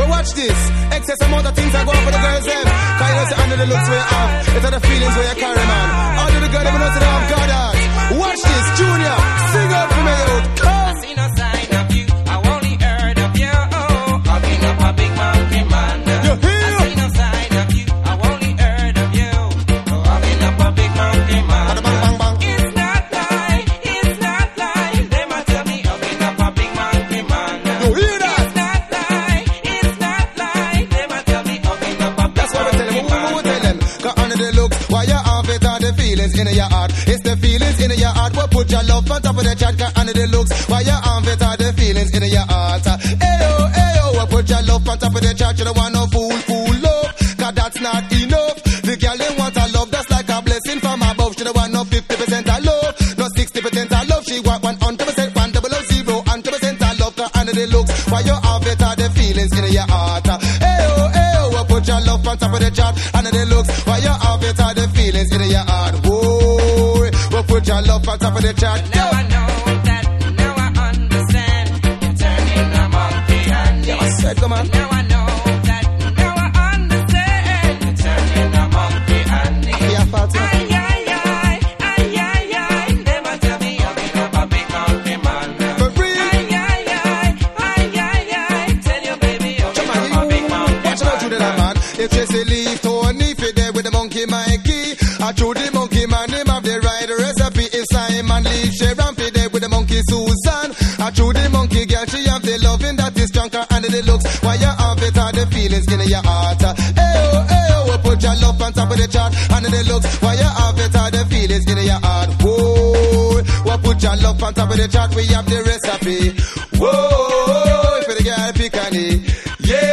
Well, watch this. Excess amount of things I go on for the girls, them. Cause you know, say, under the looks where you have. It's are the feelings where you carry, man. All of the girls, them know say they have God heart. Watch this, Junior. Sing out for me, out. Come. I see no sign of you. I only heard of you. I've been up a big monkey man. You hear? I see no sign of you. I only heard of you. I've been up a big monkey man. Bang, bang, bang. It's not lie. It's not lie. They might tell me I've been up a big monkey man. You hear that? It's not lie. It's not lie. They might tell me I've been up a big That's what we tell them. monkey Who man. tell them? Cause under the looks, why you have it are the feelings in your heart. It's the feelings in your heart. Well, put your love on top of the chat. Cause under the looks, why you have it are the feelings in your heart. Ayo, ayo, well, put your love on top of the chat. You don't want no fool love. Cause that's not enough. The girl they want a love that's like a blessing from above. She don't want no 50% of love, no 60% of love. She want 100%, 100, 100% of love. Cause under the looks, why you have it are the feelings in your heart. Ayo, ayo, well, put your love on top of the chat. Under the looks, why you have it are the feelings in your heart. Whoa, well, put your love on top of the chat. Now I know that, now I understand. You're turning a monkey and Yeah, I said, come on. now I know that, now I understand. You're turning a monkey and Yeah, Fatty. ay, ay, ay, ay, ay, ay. They must tell me I've been up a big monkey man. For real. Ay, ay, ay, ay, ay, ay. Tell your baby I've been up a big monkey Watch out, Judy, that man. If Jesse leave Tony, fit there with the monkey Mikey. I told the monkey man, him have the right recipe. If Simon leave Sharon, fit there with the monkey Susan. I told the monkey girl, she have the loving that is stronger under the looks. Why you have it are the feelings in your heart. Ayo, ayo, we put your love on top of the chart. Under the looks, why you have it are the feelings in your heart. Whoa, we put your love on top of the chart. We have the recipe. Whoa, for the girl pick on it. Yeah.